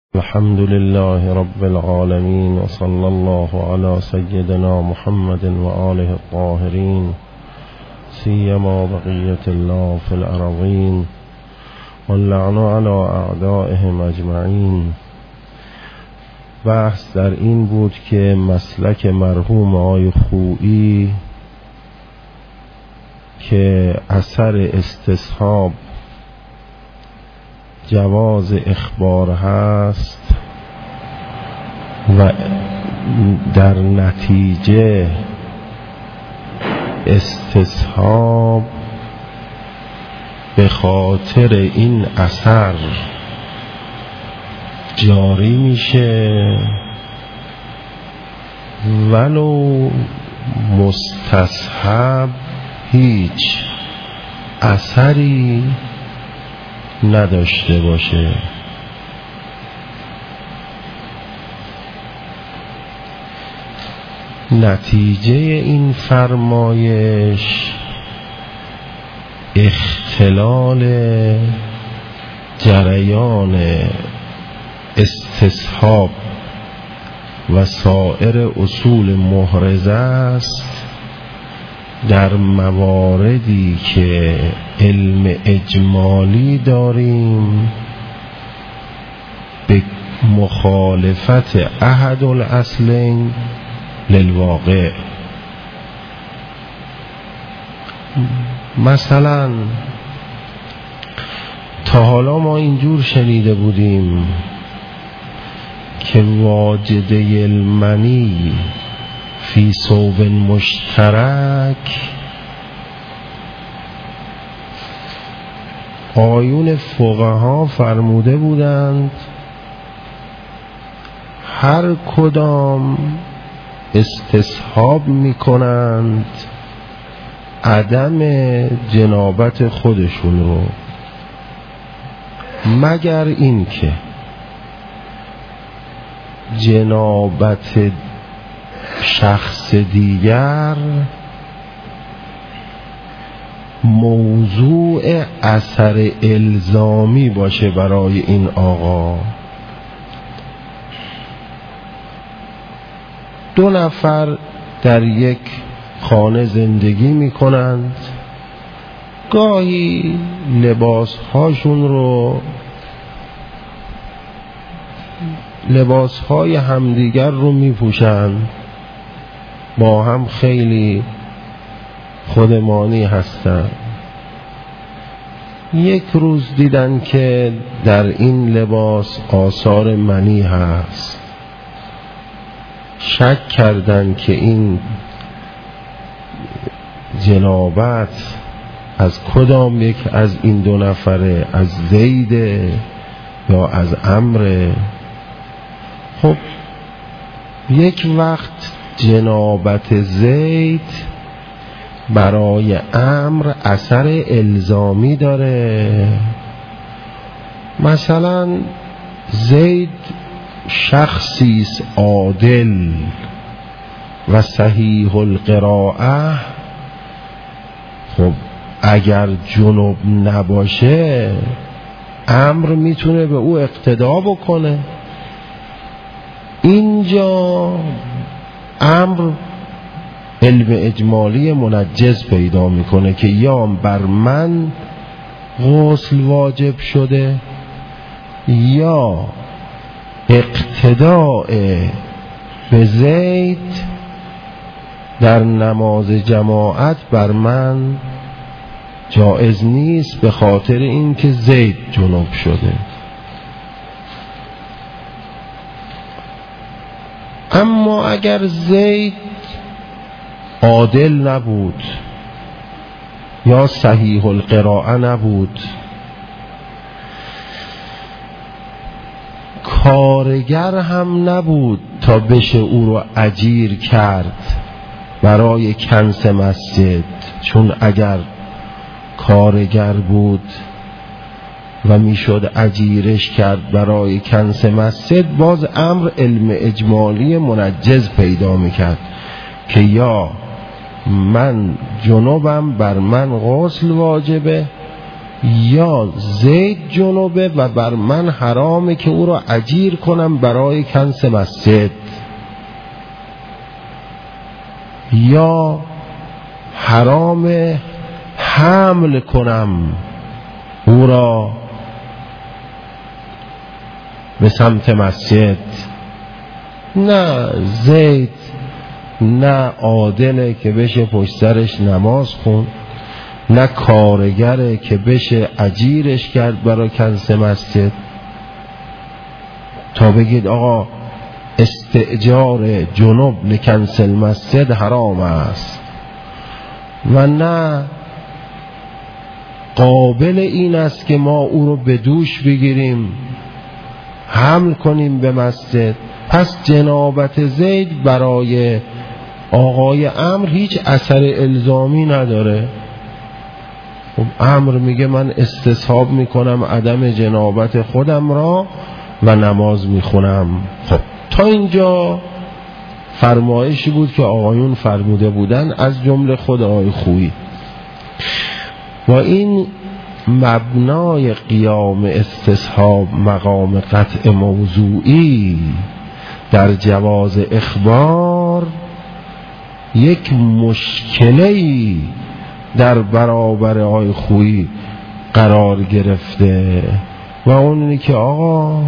الحمد لله رب العالمين وصلى الله على سيدنا محمد وآله الطاهرين سيما بقية الله في الأرضين واللعن على أعدائهم أجمعين. بحث در این بود که مسلک مرحوم آقای خویی که اثر استصحاب جواز اخبار هست و در نتیجه استصحاب به خاطر این اثر جاری میشه ولو مستصحب هیچ اثری نداشته باشه. نتیجه این فرمایش اختلال جریان استصحاب و سایر اصول محرزه است در مواردی که علم اجمالی داریم به مخالفت احد الاصلین للواقع. مثلا تا حالا ما اینجور شنیده بودیم که واجده المنی فی ثوب مشترک آیون فقها فرموده بودند هر کدام استصحاب می کنند عدم جنابت خودشون رو، مگر این که جنابت شخص دیگر موضوع اثر الزامی باشه برای این آقا. دو نفر در یک خانه زندگی می کنند، گاهی لباسهای همدیگر رو می پوشند، با هم خیلی خودمانی هستند. یک روز دیدن که در این لباس آثار منی هست، شک کردن که این جنابت از کدام یک از این دو نفره، از زید یا از عمرو. خب یک وقت جنابت زید برای عمرو اثر الزامی داره. مثلا زید شخصی عادل و صحیح القراءه، خب اگر جنوب نباشه عمرو میتونه به او اقتدا بکنه. اینجا عمرو علم اجمالی منجز پیدا میکنه که یا بر من غسل واجب شده یا اقتداء به زید در نماز جماعت بر من جایز نیست به خاطر اینکه زید جنوب شده. اما اگر زید عادل نبود یا صحیح القراءه نبود، کارگر هم نبود تا بشه او رو اجیر کرد برای کنس مسجد، چون اگر کارگر بود و میشد اجیرش کرد برای کنس مسجد، باز امر علم اجمالی منجز پیدا میکرد که یا من جنوبم بر من غسل واجبه یا زید جنوبه و بر من حرامه که او را اجیر کنم برای کنس مسجد، یا حرام حمل کنم او را به سمت مسجد. نه زید نه عادله که بشه پشت سرش نماز خون، نه کارگره که بشه اجیرش کرد برای کنس مسجد تا بگید آقا استئجار جنوب لکنس المسجد حرام است، و نه قابل این است که ما او رو به دوش بگیریم حمل کنیم به مسجد. پس جنابت زید برای آقای عمرو هیچ اثر الزامی نداره. خب عمرو میگه من استصحاب میکنم عدم جنابت خودم را و نماز میخونم. خب تا اینجا فرمایشی بود که آقایون فرموده بودن، از جمله خود آقای خویی. و این مبنای قیام استصحاب مقام قطع موضوعی در جواز اخبار یک مشکلی در برابر آقای خویی قرار گرفته، و اون اینه که آقا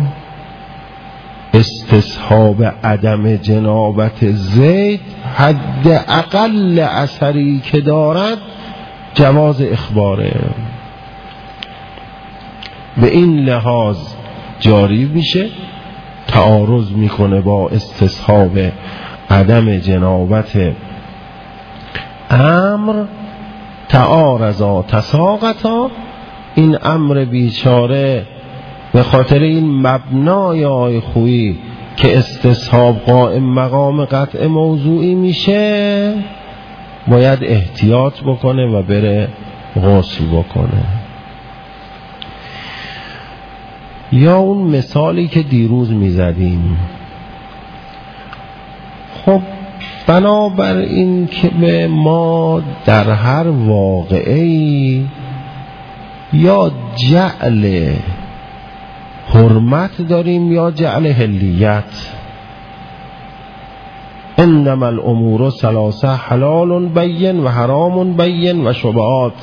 استصحاب عدم جنابت زید حد اقل اثری که دارد جواز اخباره، به این لحاظ جاری میشه، تعارض میکنه با استصحاب عدم جنابت امر، تعارضا تساقطا. این امر بیچاره به خاطر این مبنای آقای خویی که استصحاب قائم مقام قطع موضوعی میشه باید احتیاط بکنه و بره غسل بکنه. یا اون مثالی که دیروز میزدیم، خب بنابر این که به ما در هر واقعی یا جعل حرمت داریم یا جعل حلیت. انما الامور ثلاثه حلال بین و حرام بین و شبهات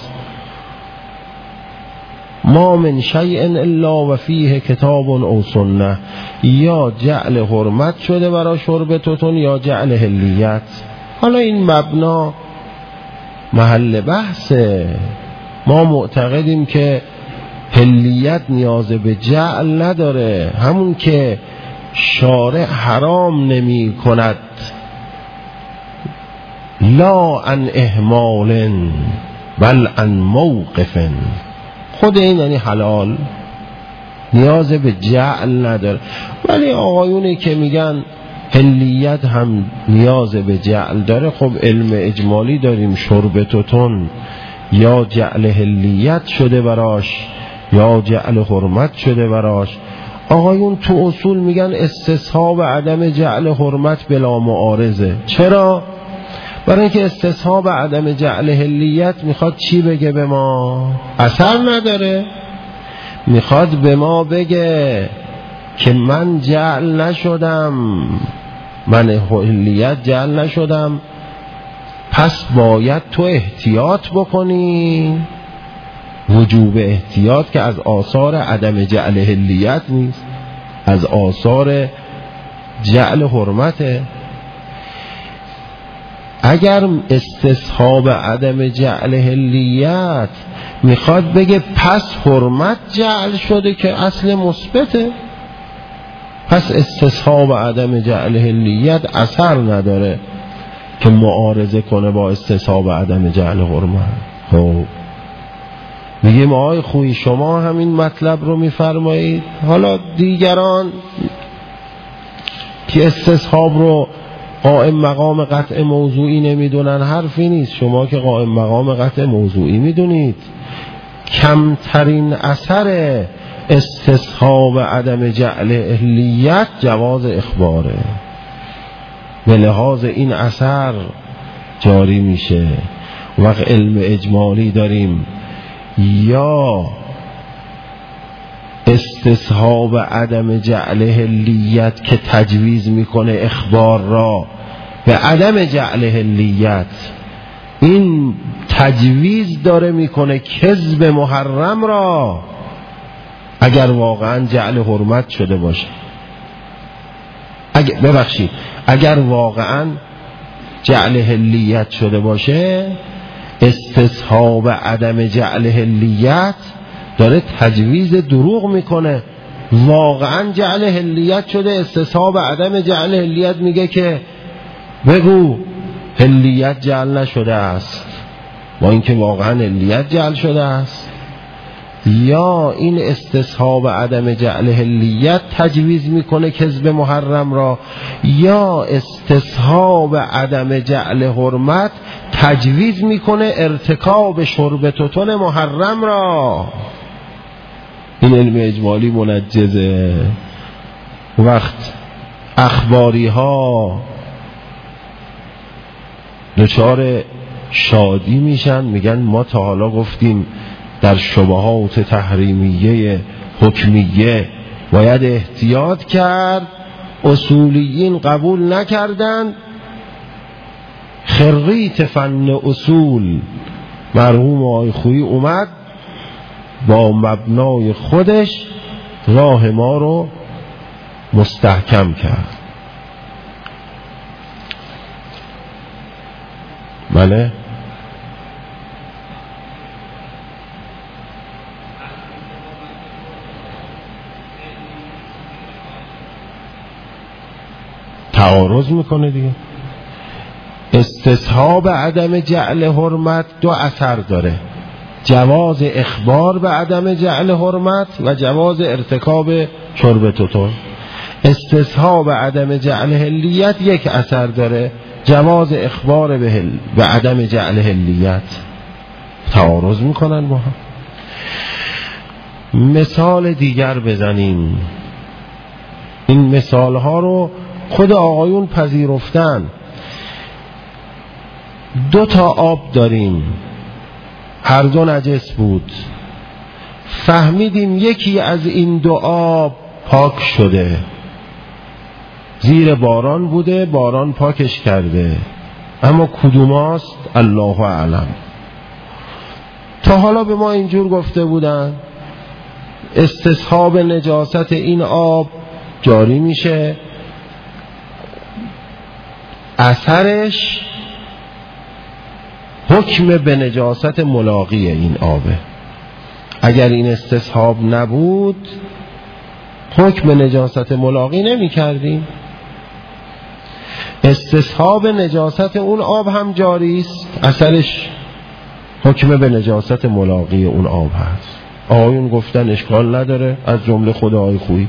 ما من شیء الا و فیه کتاب او سنه. یا جعل حرمت شده برای شرب توتون یا جعل حلیت. حالا این مبنا محل بحثه. ما معتقدیم که حلیت نیاز به جعل نداره، همون که شارع حرام نمی کند لا عن اهمال بل عن موقف، خود این یعنی حلال، نیاز به جعل نداره. ولی آقایونی که میگن حلیت هم نیاز به جعل داره، خب علم اجمالی داریم، شرب توتون یا جعل حلیت شده براش یا جعل حرمت شده براش. آقایون تو اصول میگن استصحاب عدم جعل حرمت بلا معارضه. چرا؟ برای اینکه استصحاب عدم جعل حلیت میخواد چی بگه به ما؟ اثر نداره. میخواد به ما بگه که من جعل نشدم، من حلیت جعل نشدم، پس باید تو احتیاط بکنی. وجوب احتیاط که از آثار عدم جعل حلیت نیست، از آثار جعل حرمته. اگر استصحاب عدم جعل حلیت میخواد بگه پس حرمت جعل شده که اصل مثبته، پس استصحاب عدم جعل حلیت اثر نداره که معارضه کنه با استصحاب عدم جعل حرمت. خب میگیم آقای خویی شما همین مطلب رو میفرمایید، حالا دیگران که استصحاب رو قائم مقام قطع موضوعی نمیدونن حرفی نیست. شما که قائم مقام قطع موضوعی میدونید، کمترین اثر استصحاب عدم جعل حلیت جواز اخباره، به لحاظ این اثر جاری میشه. وقت علم اجمالی داریم، یا استصحاب عدم جعل حلیت که تجویز میکنه اخبار را به عدم جعل حلیت، این تجویز داره میکنه کذب محرم را اگر واقعا جعل حرمت شده باشه. اگر واقعا جعل حلیت شده باشه، استصحاب عدم جعل حلیت داره تجویز دروغ میکنه. واقعا جعل حلیت شده، استصحاب عدم جعل حلیت میگه که بگو حلیت جعل نشده است، با اینکه واقعا حلیت جعل شده است. یا این استصحاب عدم جعل حلیت تجویز میکنه کذب محرم را، یا استصحاب عدم جعل حرمت تجویز میکنه ارتکاب شرب توتون محرم را. این علم اجمالی منجزه. وقت اخباری ها دچار شادی میشن، میگن ما تا حالا گفتیم در شبهات تحریمیه حکمیه باید احتیاط کرد، اصولیین قبول نکردن. خریت فن اصول مرحوم آقای خویی اومد با مبنای خودش راه ما رو مستحکم کرد. بله تعارض میکنه دیگه. استصحاب عدم جعل حرمت دو اثر داره: جواز اخبار به عدم جعل حرمت و جواز ارتکاب شرب توتون. استصحاب عدم جعل حلیت یک اثر داره: جواز اخبار به عدم جعل حلیت. تعارض میکنن با هم. مثال دیگر بزنیم. این مثال ها رو خود آقایون پذیرفتن. 2 آب داریم، هر دو نجس بود. فهمیدیم یکی از این 2 آب پاک شده، زیر باران بوده، باران پاکش کرده، اما کدوم است الله اعلم. تا حالا به ما اینجور گفته بودن استصحاب نجاست این آب جاری میشه، اثرش حکم به نجاست ملاقی این آبه. اگر این استصحاب نبود حکم نجاست ملاقی نمی کردیم. استصحاب نجاست اون آب هم جاری است، اثرش حکم به نجاست ملاقی اون آب هست. آقایون گفتن اشکال نداره، از جمله خود آقای خویی.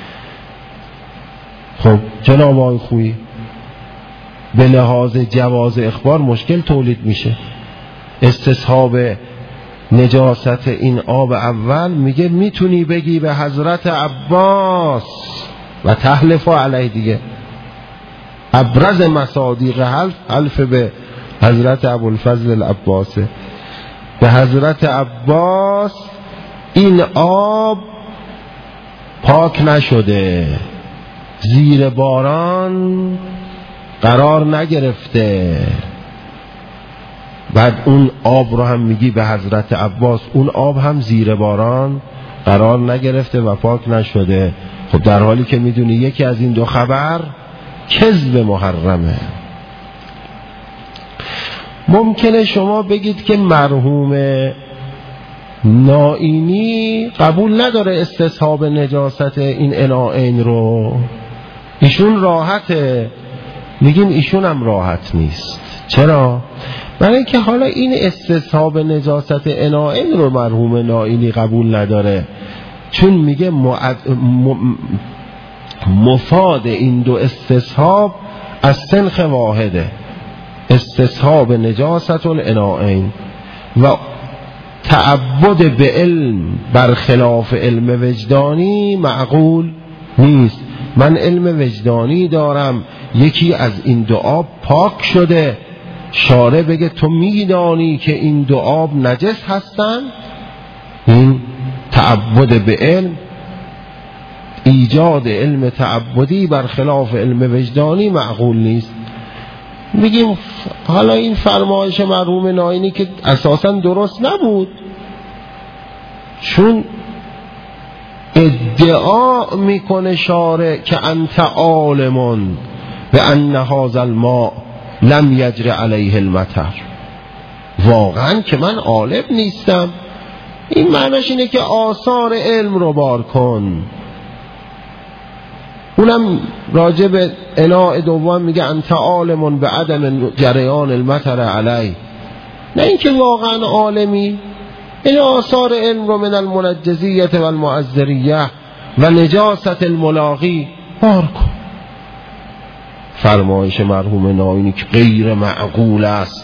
خب جناب آقای خویی، به لحاظ جواز اخبار مشکل تولید میشه. استصحاب نجاست این آب اول میگه میتونی بگی به حضرت عباس و تحلف علیه دیگه. ابرز مصادیق حلف به حضرت ابوالفضل العباسه. به حضرت عباس این آب پاک نشده، زیر باران قرار نگرفته. بعد اون آب رو هم میگی به حضرت عباس، اون آب هم زیر باران قرار نگرفته و پاک نشده. خب در حالی که میدونی یکی از این 2 خبر کذب محرمه. ممکنه شما بگید که مرحوم نائینی قبول نداره استصحاب نجاست این اناءین رو، ایشون راحته. میگیم ایشون هم راحت نیست. چرا؟ برای اینکه حالا این استصحاب نجاست اناءین رو مرحوم نائینی قبول نداره، چون میگه مفاد این 2 استصحاب از سنخ واحده، استصحاب نجاست الاناءین و تعبد به علم برخلاف علم وجدانی معقول نیست. من علم وجدانی دارم، یکی از این 2 آب پاک شده، شارع بگه تو میدانی که این 2 آب نجس هستن، این تعبد به علم، ایجاد علم تعبدی برخلاف علم وجدانی معقول نیست. میگیم حالا این فرمایش مرحوم ناینی که اساساً درست نبود، چون ادعا میکنه شارع که انت عالمون به ان هذا الماء لم یجر علیه المطر. واقعا که من عالم نیستم، این معنیش اینه که آثار علم رو بار کن. اونم راجع به اناء دوم میگه انت عالمون به عدم جریان المطر علی، نه اینکه واقعا عالمی. این آثار علم رو من المنجزیت و المعذریه و نجاست الملاقی بار کن. فرمایش مرحوم ناینی که غیر معقول است،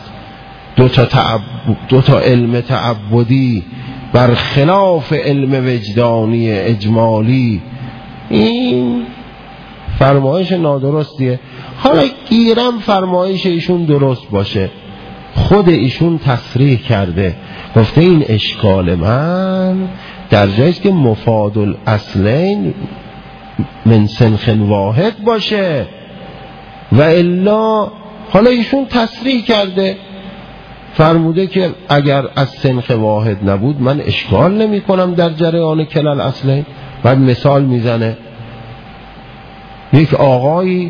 دو تا علم تعبدی برخلاف علم وجدانی اجمالی، این فرمایش نادرستیه. حالا گیرم فرمایش ایشون درست باشه، خود ایشون تصریح کرده، گفته این اشکال من در جاییست که مفاد الاصلین من سنخ واحد باشه و الا. حالا ایشون تصریح کرده، فرموده که اگر از سنخ واحد نبود من اشکال نمی کنم در جریان کلال اصلین. بعد مثال میزنه، یک آقایی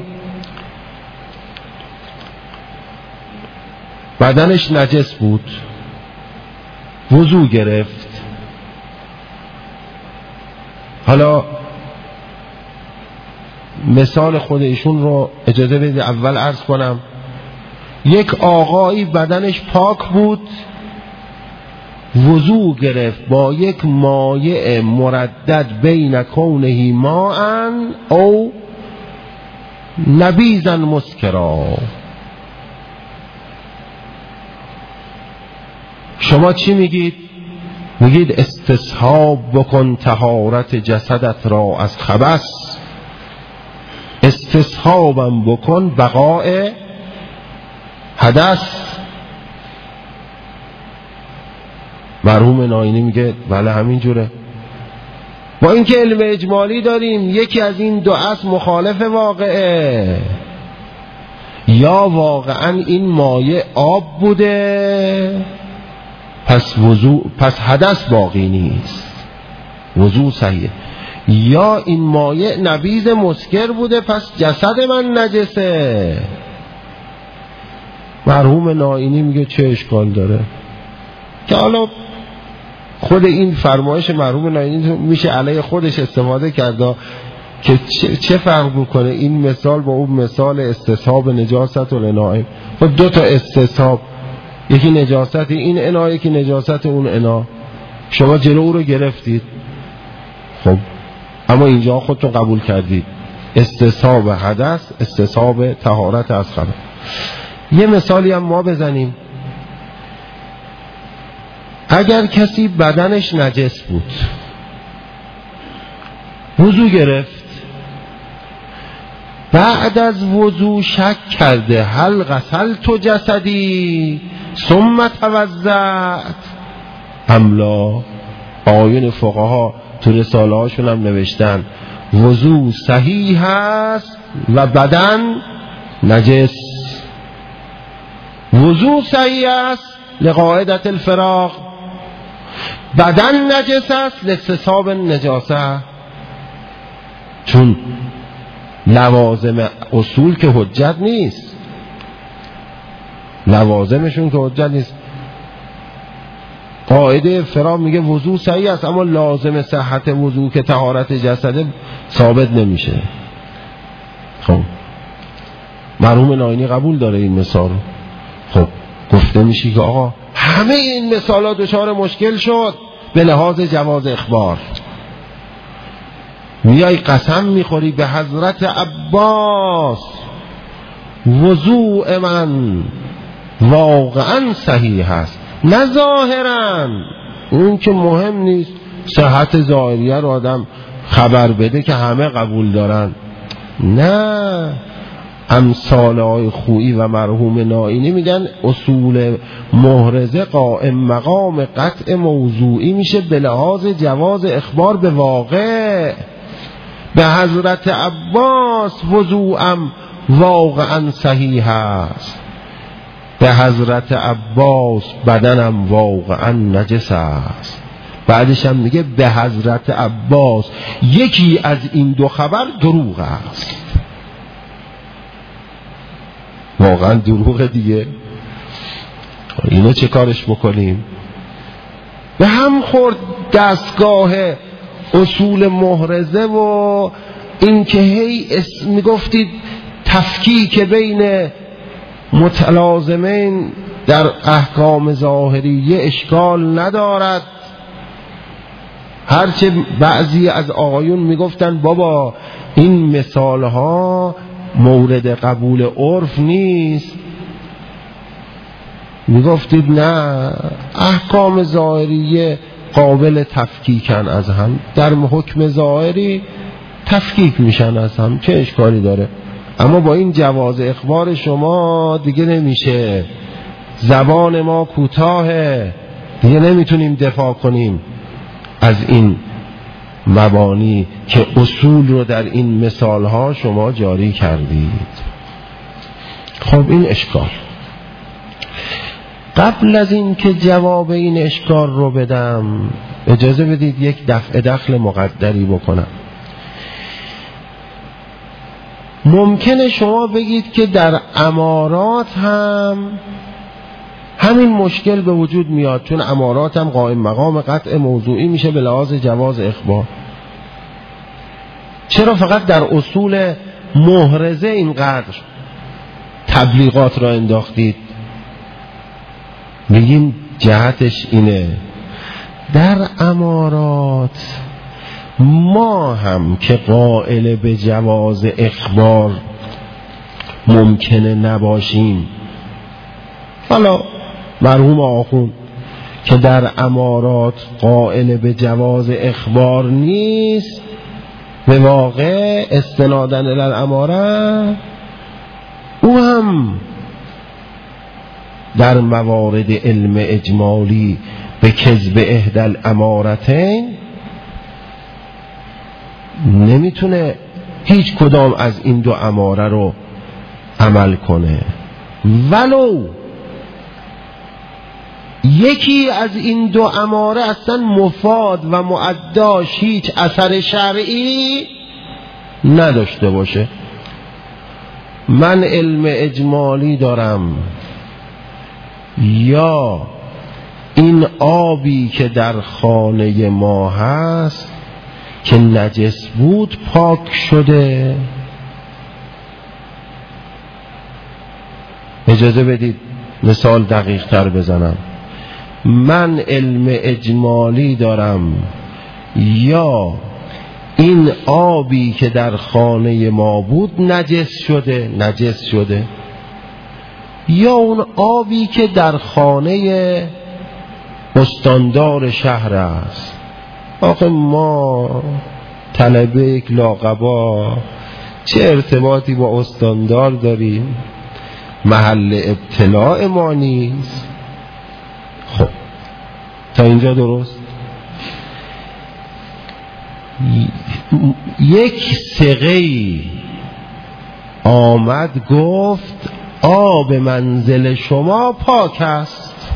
بدنش نجس بود، وضو گرفت. حالا مثال خود ایشون رو اجازه بدید اول عرض کنم. یک آقایی بدنش پاک بود، وضو گرفت با یک مایع مردد بین کونه ماء او نبیذا مسکرا. شما چی میگید؟ میگید استصحاب بکن طهارت جسدت را از خبث، استصحابم بکن بقاء حدث. مرحوم ناینی میگه بله همین جوره. با اینکه علم اجمالی داریم یکی از این دو اصل مخالف واقعه، یا واقعا این مایع آب بوده پس حدث باقی نیست، وضو صحیح، یا این مایع نبیذ مسکر بوده پس جسد من نجسه. مرحوم ناینی میگه چه اشکال داره؟ که حالا خود این فرمایش مرحوم ناینی میشه علیه خودش استفاده کرده که چه فرق میکنه این مثال با اون مثال استصحاب نجاست الاناء. خب دو تا استصحاب، یکی نجاست این اناء، یکی نجاست اون اناء. شما جلو او رو گرفتید، خب اما اینجا خودتون قبول کردید استصحاب حدث، استصحاب طهارت از خبث. یه مثالی هم ما بزنیم. اگر کسی بدنش نجس بود، وضو گرفت، بعد از وضو شک کرده هل غسلت جسدی ثم توضأت ام لا، آیون فقها تو رساله هاشون هم نوشتن وضو صحیح هست و بدن نجس. وضو صحیح است لقاعدة الفراغ، بدن نجس است لاستصحاب النجاسه. چون لوازم اصول که حجت نیست، لوازمشون که حجت نیست. قاعده فراغ میگه وضو صحیح است اما لازم صحت وضو که طهارت جسده ثابت نمیشه. خب مرحوم ناینی قبول داره این مثال. خب گفته میشه که آقا همه این مثالا دچار مشکل شد به لحاظ جواز اخبار. میای قسم میخوری به حضرت عباس وضوء من واقعا صحیح هست، نه ظاهرا. اون که مهم نیست صحت ظاهریه رو آدم خبر بده که همه قبول دارن، نه امثال آقای خویی و مرحوم نائینی میگن اصول محرزه قائم مقام قطع موضوعی میشه به لحاظ جواز اخبار به واقع. به حضرت عباس وضوعم واقعا صحیح است، به حضرت عباس بدنم واقعا نجس است. بعدش هم میگه به حضرت عباس یکی از این دو خبر دروغ است. واقعا دروغ دیگه. اینو چه کارش بکنیم؟ به هم خورد دستگاه اصول محرزه و این که هی میگفتید تفکیک بین متلازمین در احکام ظاهریه اشکال ندارد، هرچه بعضی از آقایون میگفتن بابا این مثال ها مورد قبول عرف نیست، میگفتید نه احکام ظاهریه قابل تفکیکن از هم، در حکم ظاهری تفکیک میشن از هم، چه اشکالی داره؟ اما با این جواز اخبار شما دیگه نمیشه، زبان ما کوتاهه، دیگه نمیتونیم دفاع کنیم از این مبانی که اصول رو در این مثالها شما جاری کردید. خب این اشکال. قبل از این که جواب این اشکال رو بدم اجازه بدید یک دفع دخل مقدری بکنم. ممکنه شما بگید که در امارات هم همین مشکل به وجود میاد، چون امارات هم قائم مقام قطع موضوعی میشه به لحاظ جواز اخبار. چرا فقط در اصول محرزه اینقدر تبلیغات را انداختید؟ میگیم جهتش اینه در امارات ما هم که قائل به جواز اخبار ممکنه نباشیم، حالا مرحوم آخوند که در امارات قائل به جواز اخبار نیست، به واقع استنادن الی الاماره او هم در موارد علم اجمالی به کذب احدی الامارتین نمیتونه هیچ کدام از این دو اماره رو عمل کنه، ولو یکی از این دو اماره اصلا مفاد و معداش هیچ اثر شرعی نداشته باشه. من علم اجمالی دارم یا این آبی که در خانه ما هست که نجس بود پاک شده. اجازه بدید مثال دقیق تر بزنم. من علم اجمالی دارم یا این آبی که در خانه ما بود نجس شده، یا اون آبی که در خانه استاندار شهر است. آخه ما طلبه یک لاقبا چه ارتباطی با استاندار داریم؟ محل ابتلاع ما نیست. خب تا اینجا درست؟ یک ثقه‌ای آمد گفت آب منزل شما پاک است.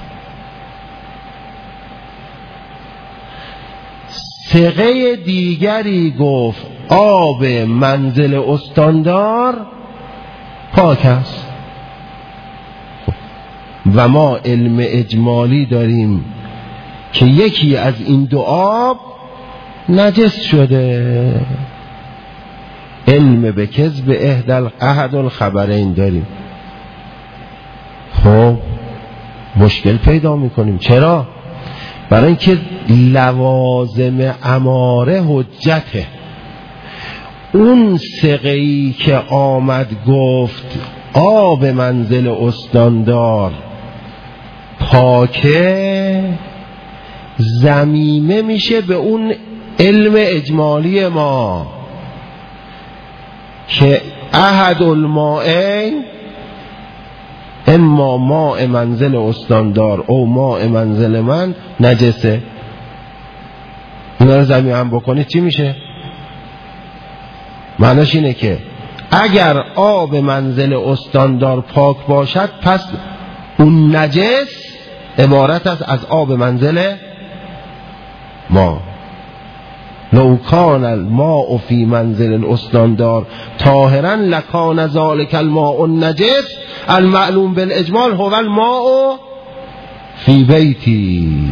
ثقه دیگری گفت آب منزل استاندار پاک است. و ما علم اجمالی داریم که یکی از این دو آب نجس شده. علم به کذب احد الخبرین داریم. خب مشکل پیدا میکنیم. چرا؟ برای اینکه لوازم اماره حجته. اون ثقه‌ای که آمد گفت آب منزل استاندار پاکه ضمیمه میشه به اون علم اجمالی ما که احد المائین اما ماء منزل استاندار او ماء منزل من نجسه. اینا رو ضمیع هم بکنید چی میشه؟ معناش اینه که اگر آب منزل استاندار پاک باشد پس اون نجس عبارت است از آب منزل ما. لو کان الماء فی منزل الاستاندار طاهرا لکان ذلک الماء النجس المعلوم بالاجمال هو الماء فی بیتی.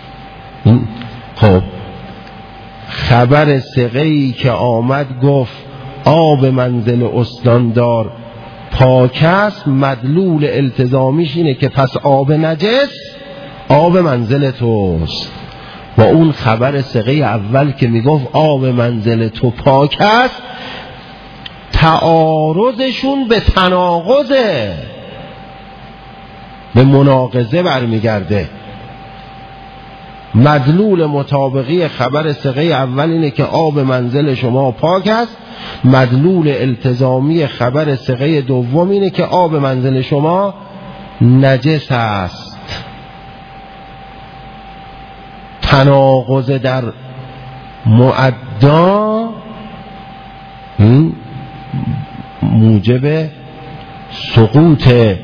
خب خبر ثقه‌ای که آمد گفت آب منزل استاندار پاک است، مدلول التزامیش اینه که پس آب نجس آب منزل توست. و اون خبر ثقه اول که میگفت آب منزل تو پاک است تعارضشون به تناقضه، به مناقضه برمیگرده. مدلول مطابقی خبر ثقه اول اینه که آب منزل شما پاک است، مدلول التزامی خبر ثقه دوم اینه که آب منزل شما نجس است. تناقض در مؤدا موجب سقوط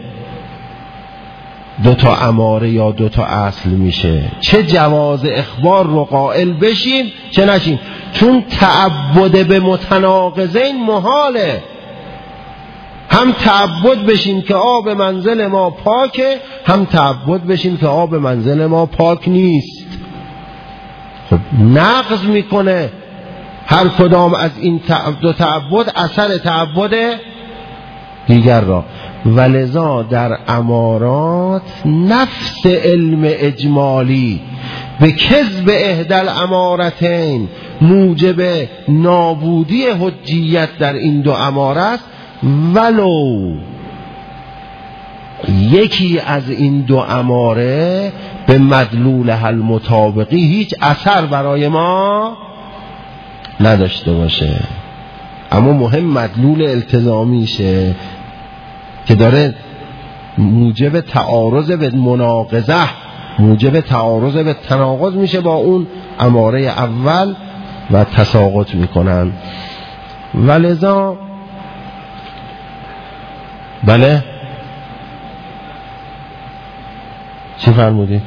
دوتا اماره یا دوتا اصل میشه. چه جواز اخبار رو قائل بشیم چه نشیم، چون تعبد به متناقضین محاله. هم تعبد بشیم که آب منزل ما پاکه، هم تعبد بشیم که آب منزل ما پاک نیست. خب نقض میکنه هر کدام از این دو تعبد اثر تعبد دیگر را. ولذا در امارات نفس علم اجمالی به کذب احدی الامارتین موجب نابودی حجیت در این دو اماره است، ولو یکی از این دو اماره به مدلول حل مطابقی هیچ اثر برای ما نداشته باشه. اما مهم مدلول التزامیشه که داره موجب تعارض به مناقضه، موجب تعارض به تناقض میشه با اون اماره اول و تساقط میکنن. ولذا بله چی فرمودی؟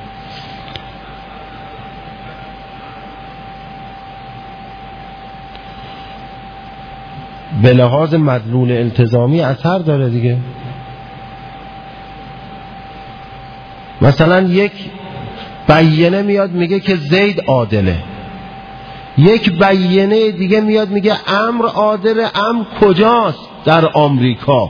به لحاظ مدلول التزامی اثر داره دیگه. مثلا یک بیانه میاد میگه که زید عادله، یک بیانه دیگه میاد میگه عمرو عادله. عمرو کجاست؟ در آمریکا.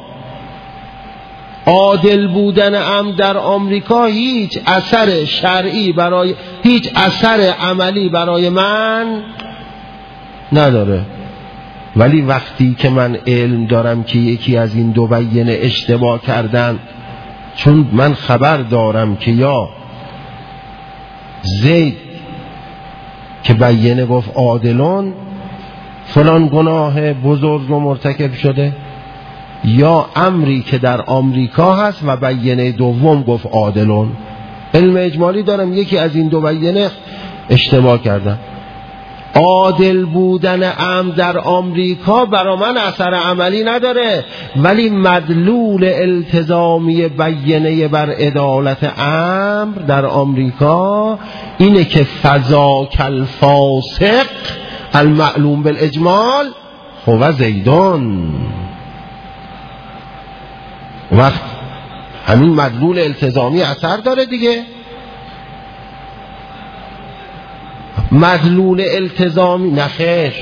عادل بودن عمرو در آمریکا هیچ اثر شرعی برای، هیچ اثر عملی برای من نداره. ولی وقتی که من علم دارم که یکی از این دو بیانه اشتباه کردن، چون من خبر دارم که یا زید که بیانه گفت عادلون فلان گناه بزرگ و مرتکب شده، یا امری که در آمریکا هست و بیانه دوم گفت عادلون، علم اجمالی دارم یکی از این دو بیانه اشتباه کردن. عادل بودن عمرو در آمریکا برای من اثر عملی نداره، ولی مدلول التزامی بیانیه بر عدالت عمرو در آمریکا اینه که فذاک الفاسق المعلوم بالاجمال هو زیدون. وقت همین مدلول التزامی اثر داره دیگه. مدلول التزامی نخیر،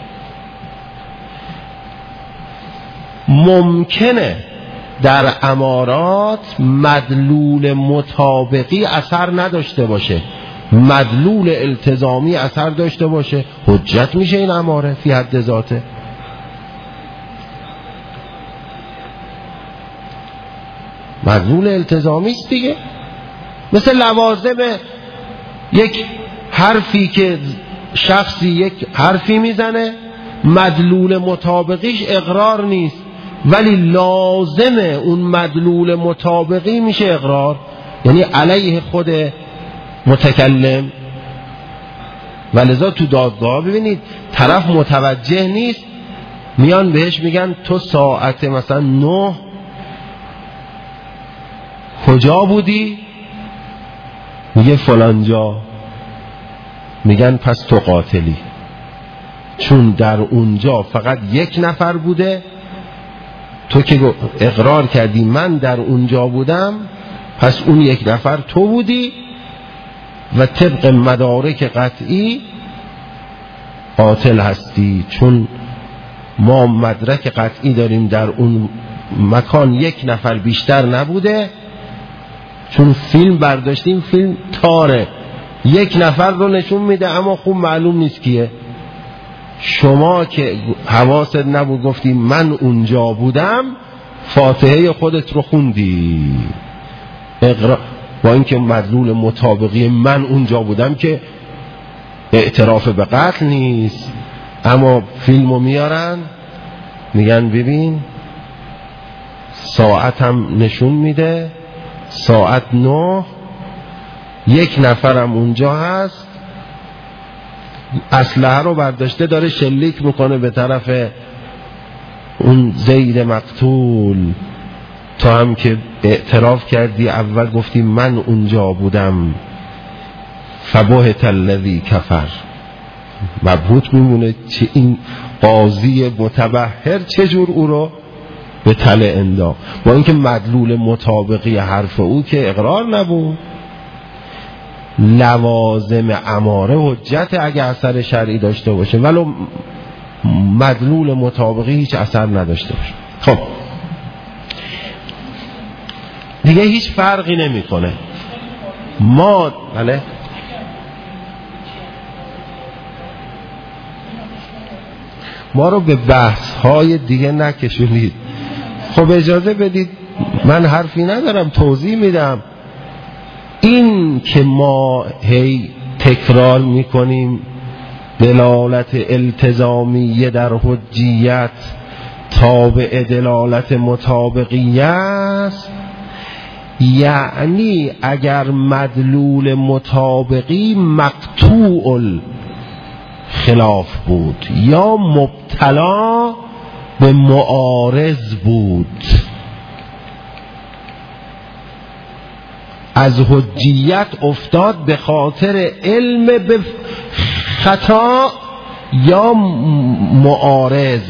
ممکنه در امارات مدلول مطابقی اثر نداشته باشه، مدلول التزامی اثر داشته باشه، حجت میشه این اماره فی حد ذاته. مدلول التزامی است دیگه. مثل لوازم یک حرفی که شخصی یک حرفی میزنه مدلول مطابقیش اقرار نیست، ولی لازم اون مدلول مطابقی میشه اقرار، یعنی علیه خود متکلم. ولذا تو دادگاه ببینید طرف متوجه نیست، میان بهش میگن تو ساعت مثلا 9 کجا بودی؟ میگه فلانجا. میگن پس تو قاتلی، چون در اونجا فقط یک نفر بوده، تو که اقرار کردی من در اونجا بودم، پس اون یک نفر تو بودی و طبق مدارک قطعی قاتل هستی، چون ما مدرک قطعی داریم در اون مکان یک نفر بیشتر نبوده، چون فیلم برداشتیم، فیلم تاره یک نفر رو نشون میده اما خوب معلوم نیست کیه. شما که حواست نبود گفتی من اونجا بودم، فاتحه خودت رو خوندی با اینکه مدلول مطابقی من اونجا بودم که اعتراف به قتل نیست، اما فیلمو میارن میگن ببین ساعت هم نشون میده، ساعت 9، یک نفرم اونجا هست، اسلحه رو برداشته داره شلیک میکنه به طرف اون زید مقتول. تو هم که اعتراف کردی اول گفتی من اونجا بودم، فبهت الذی کفر. مبهوت میمونه چه این قاضی متبحر چجور او رو به تله انداخت، با اینکه مدلول مطابقی حرف او که اقرار نبود. لوازم اماره حجت اگه اثر شرعی داشته باشه، ولو مدلول مطابقی هیچ اثر نداشته باشه. خب دیگه هیچ فرقی نمیکنه. بله ما رو به بحث های دیگه نکشونید. خب اجازه بدید من حرفی ندارم، توضیح میدم. این که ما هی تکرار میکنیم دلالت التزامیه در حجیت تابع دلالت مطابقیه است، یعنی اگر مدلول مطابقی مقطوع خلاف بود یا مبتلا به معارض بود، از حجیت افتاد به خاطر علم به خطا یا معارض،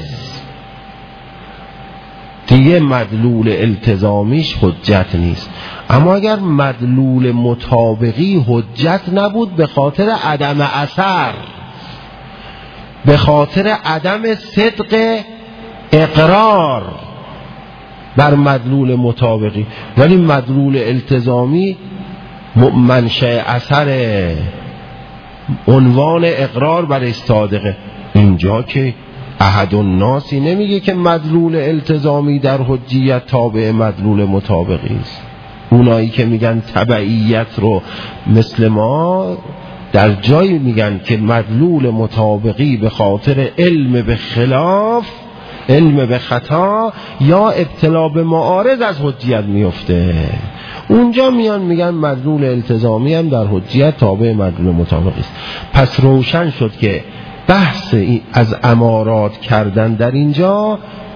دیگه مدلول التزامیش حجت نیست. اما اگر مدلول مطابقی حجت نبود به خاطر عدم اثر، به خاطر عدم صدق اقرار بر مدلول مطابقی، ولی مدلول التزامی منشأ اثر عنوان اقرار بر صادقه. اینجا که احد الناسی نمیگه که مدلول التزامی در حجیت تابع مدلول مطابقی است. اونایی که میگن تبعیت رو مثل ما در جایی میگن که مدلول مطابقی به خاطر علم به خلاف، علم به خطا یا ابتلا به معارض از حجیت میفته، اونجا میان میگن مدلول التزامی هم در حجیت تابع مدلول مطابقی است. پس روشن شد که بحث از امارات کردن در اینجا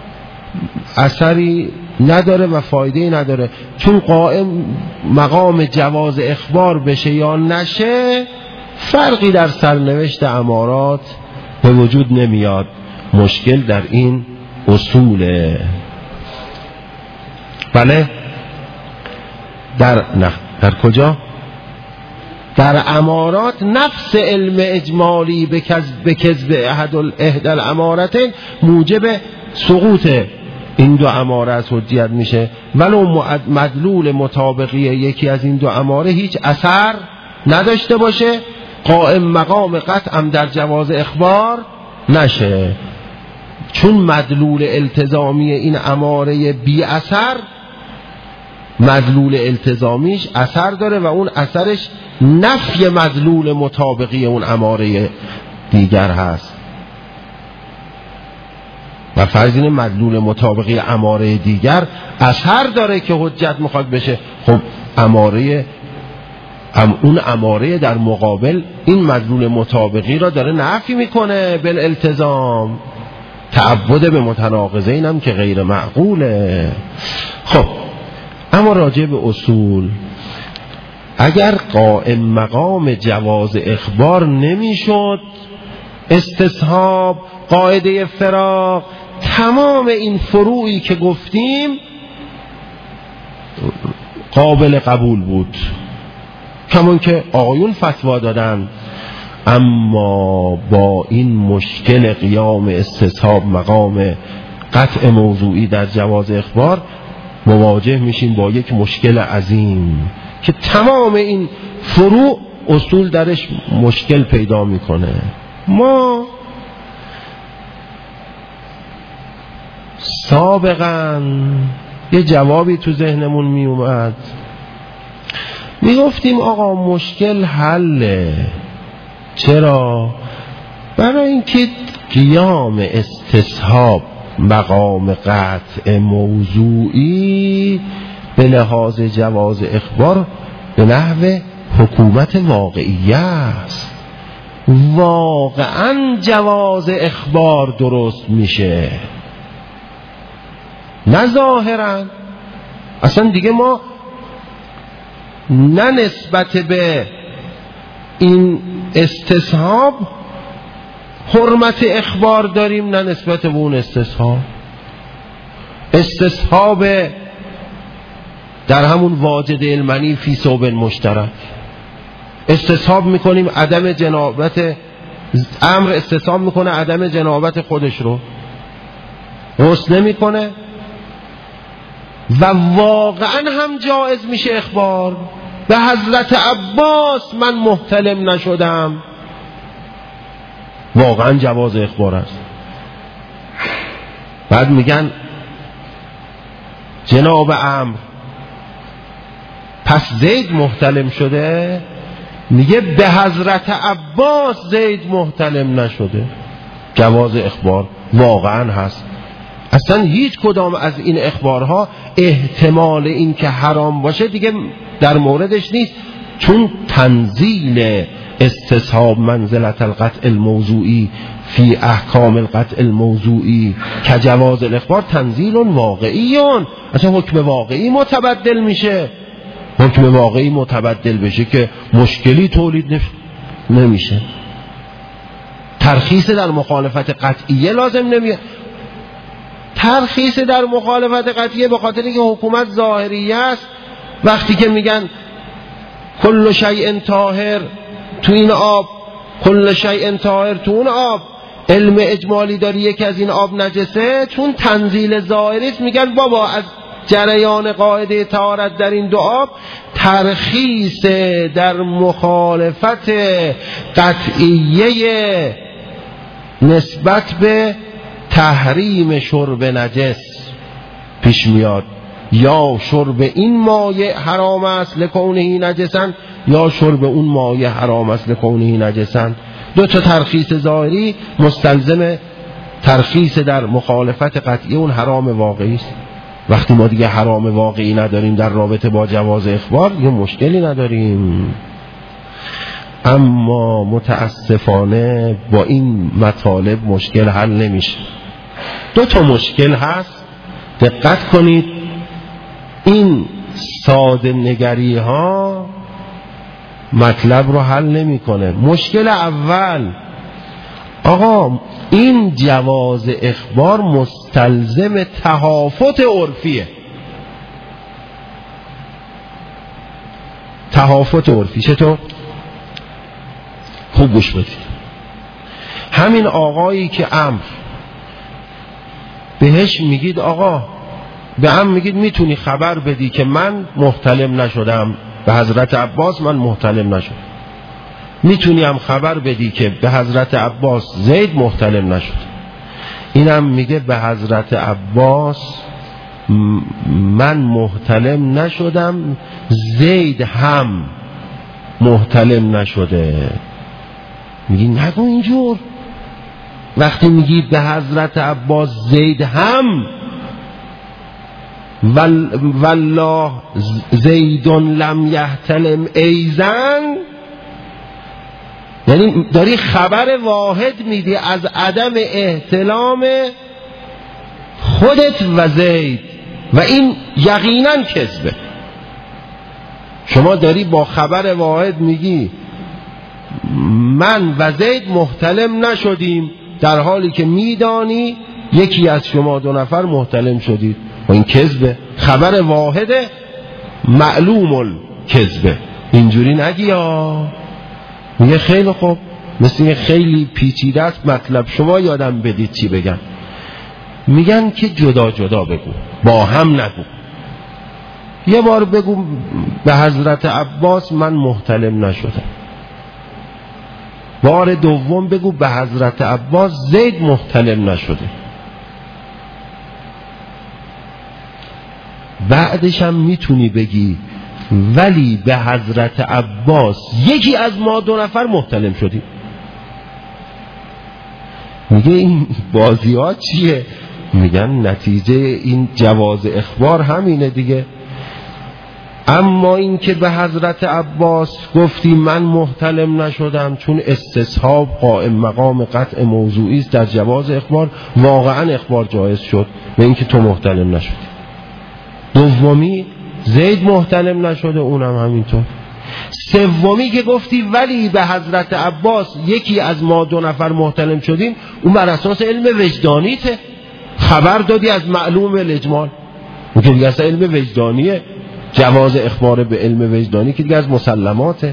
اثری نداره و فایده‌ای نداره، چون قائم مقام جواز اخبار بشه یا نشه فرقی در سرنوشت امارات به وجود نمیاد. مشکل در این اصوله. بله در کجا؟ در امارات نفس علم اجمالی به کذب احد الامارتین موجب سقوط این دو اماره از حجیت میشه، ولو مدلول مطابقی یکی از این دو اماره هیچ اثر نداشته باشه، قائم مقام قطعم در جواز اخبار نشه، چون مدلول التزامی این اماره بی اثر مدلول التزامیش اثر داره و اون اثرش نفی مدلول مطابقی اون اماره دیگر هست. و فرض اینه مدلول مطابقی اماره دیگر اثر داره که حجت میخواد بشه. خب اون اماره در مقابل این مدلول مطابقی را داره نفی میکنه بالالتزام. تعبد به متناقضه اینم که غیر معقوله. خب اما راجع به اصول، اگر قائم مقام جواز اخبار نمیشد، استصحاب، قاعده فراق، تمام این فروعی که گفتیم قابل قبول بود، کمون که آقایون فتوا دادن. اما با این مشکل قیام استصحاب مقام قطع موضوعی در جواز اخبار مواجه میشیم با یک مشکل عظیم که تمام این فروع اصول درش مشکل پیدا میکنه. ما سابقا یه جوابی تو ذهنمون می اومد، می گفتیم آقا مشکل حله. چرا؟ برای اینکه قیام استصحاب مقام قطع موضوعی به لحاظ جواز اخبار به نحو حکومت واقعیه است. واقعا جواز اخبار درست میشه، نه ظاهرا. اصلا دیگه ما نه نسبت به این استصحاب حرمت اخبار داریم، نه نسبت به اون استصحاب در همون واجد المنی فی ثوب مشترک استصحاب میکنیم عدم جنابت امر، استصحاب میکنه عدم جنابت خودش رو، غسل نمیکنه و واقعا هم جایز میشه اخبار. به حضرت عباس من محتلم نشدم، واقعا جواز اخبار است. بعد میگن جناب امر، پس زید محتلم شده؟ میگه به حضرت عباس زید محتلم نشده. جواز اخبار واقعا هست. اصلا هیچ کدام از این اخبارها احتمال این که حرام باشه دیگه در موردش نیست، چون تنزیل استصحاب منزلت القطع الموضوعی فی احکام القطع الموضوعی که جواز الاخبار تنزیل واقعیون. اصلا حکم واقعی متبدل میشه، حکم واقعی متبدل بشه که مشکلی تولید نمیشه. ترخیص در مخالفت قطعیه لازم نمیاد. ترخیص در مخالفت قطعیه به خاطر اینکه حکومت ظاهریه است. وقتی که میگن کل شیء طاهر تو این آب، کل شیء طاهر تو اون آب، علم اجمالی داری یکی از این آب نجسه، چون تنزیل ظاهری است میگن بابا از جریان قاعده طهارت در این دو آب ترخیص در مخالفت قطعیه نسبت به تحریم شرب نجس پیش میاد. یا شرب این مایع حرام است لکونه نجسن، یا شرب اون مایع حرام است لکونه نجسن. دو تا ترخیص ظاهری مستلزم ترخیص در مخالفت قطعی اون حرام واقعی است. وقتی ما دیگه حرام واقعی نداریم در رابطه با جواز اخبار یه مشکلی نداریم. اما متاسفانه با این مطالب مشکل حل نمیشه. دو تا مشکل هست، دقت کنید. این ساده نگری ها مطلب رو حل نمی کنه. مشکل اول، آقا این جواز اخبار مستلزم تهافت عرفیه. تهافت عرفی چطور؟ خوب گوش بدید. همین آقایی که امر بهش میگید آقا، به هم میگید میتونی خبر بدی که من محتلم نشدم، به حضرت عباس من محتلم نشدم. میتونی هم خبر بدی که به حضرت عباس زید محتلم نشد. اینم میگه به حضرت عباس من محتلم نشدم، زید هم محتلم نشده. میگی نگو اینجور، وقتی میگید به حضرت عباس زید هم والله زید لم یحتلم ایزن، یعنی داری خبر واحد میدی از عدم احتلام خودت و زید و این یقینا کذبه. شما داری با خبر واحد میگی من و زید محتلم نشدیم، در حالی که میدانی یکی از شما دو نفر محتلم شدید و این کذبه. خبر واحد معلوم الکذبه. اینجوری نگی ها. میگه خیلی خوب، مثل این خیلی پیچیده است مطلب، شما یادم بدید چی بگم. میگن که جدا جدا بگو، با هم نگو. یه بار بگو به حضرت عباس من محتلم نشدم، بار دوم بگو به حضرت عباس زید محتلم نشده، بعدش هم میتونی بگی ولی به حضرت عباس یکی از ما دو نفر محتلم شدیم. میگه این بازی ها چیه؟ میگن نتیجه این جواز اخبار همینه دیگه. اما این که به حضرت عباس گفتی من محتلم نشدم چون استصحاب قائم مقام قطع موضوعی است در جواز اخبار، واقعا اخبار جایز شد به این که تو محتلم نشدی. دومی زید محتلم نشده، اونم همینطور. سومی که گفتی ولی به حضرت عباس یکی از ما دو نفر محتلم شدیم، اون بر اساس علم وجدانیته، خبر دادی از معلوم الاجمال. اون که دیگه اصلا علم وجدانیه، جواز اخبار به علم وجدانی که دیگه از مسلماته.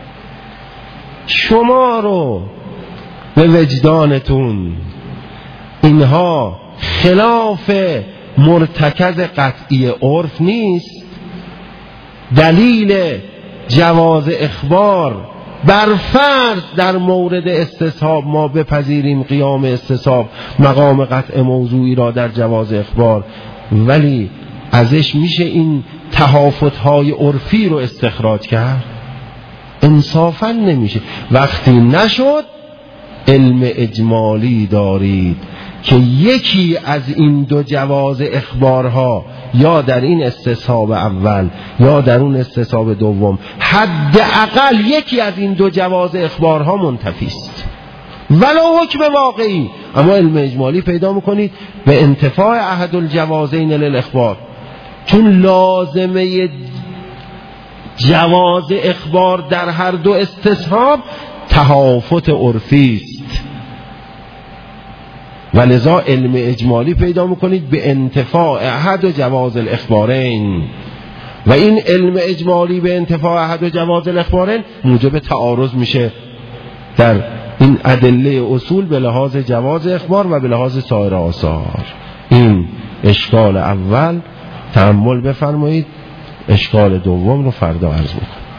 شما رو به وجدانتون اینها خلاف مرتکز قطعی عرف نیست، دلیل جواز اخبار بر فرض در مورد استصحاب ما بپذیریم قیام استصحاب مقام قطع موضوعی را در جواز اخبار، ولی ازش میشه این تهافت‌های عرفی رو استخراج کرد؟ انصافا نمیشه. وقتی نشد علم اجمالی دارید که یکی از این دو جواز اخبارها یا در این استصحاب اول یا در اون استصحاب دوم حداقل یکی از این دو جواز اخبارها منتفی است ولو حکم واقعی. اما علم اجمالی پیدا میکنید به انتفاع احد الجوازین للاخبار، چون لازمه جواز اخبار در هر دو استصحاب تهافت عرفی است، و لذا علم اجمالی پیدا میکنید به انتفاع احد و جواز الاخبارین، و این علم اجمالی به انتفاع احد و جواز الاخبارین موجب تعارض میشه در این ادله اصول به لحاظ جواز اخبار و به لحاظ سایر آثار. این اشکال اول تأمل بفرمایید، اشکال دوم رو فردا عرض میکنم.